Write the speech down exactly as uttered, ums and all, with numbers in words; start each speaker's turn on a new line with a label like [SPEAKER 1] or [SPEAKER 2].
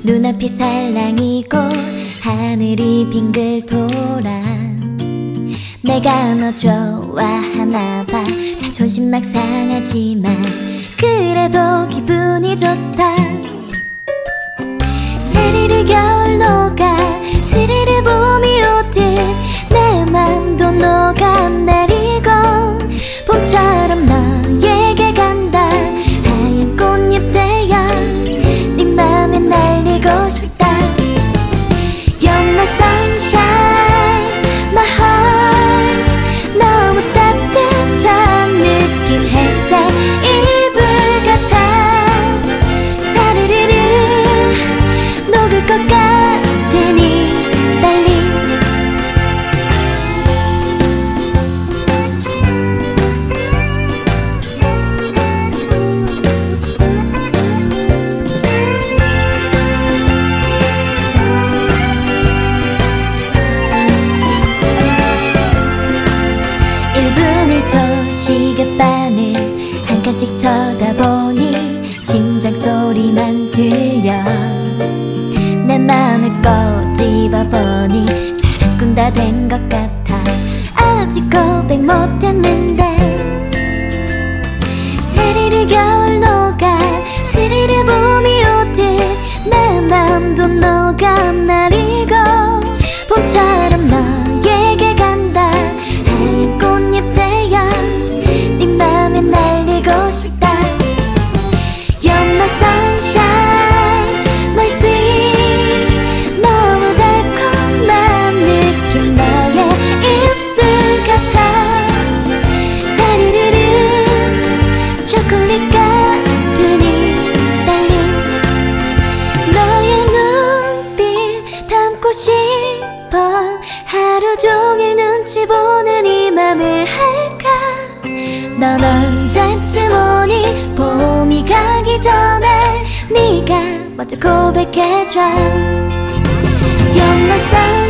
[SPEAKER 1] 눈앞이 살랑이고 하늘이 빙글 돌아. 내가 너 좋아하나 봐. 자존심 막 상하지만 그래도 기분이 좋다. 스리르 겨울 녹아 스리르 봄이 오듯 내 맘도 녹아내리고 봄처럼 너에게 간다. 하얀 꽃잎 되어 네 맘에 날리고 싶다. You're my sunshine, my heart. 너무 따뜻한 느낌 햇살 이불 같아. 사르르르 녹을 것 같은 이 떨림. 일 분 일 초 시계바늘 한 칸씩 쳐다보니 심장 소리만 들려. 내 맘을 꼬집어보니 사랑꾼 다 된 것 같아. 아직 고백 못했는데. 스리르 겨울 녹아 스리르 봄이 오듯 내 맘도 녹아내리고 봄처럼 너에게 간다. 하얀 꽃잎 되어 네 맘에 날리고 싶다. You're my sunshine, my sweet. 너무 달콤한 느낌 너의 입술 같아. 사르르르 초콜릿 같은 이 떨림. 너의 눈빛 담고 싶어. 하루 종일 눈치 보는 이 맘을 할까. 넌 언제쯤 오니 봄이 가기 전에 네가 먼저 고백해줘. You're my sun.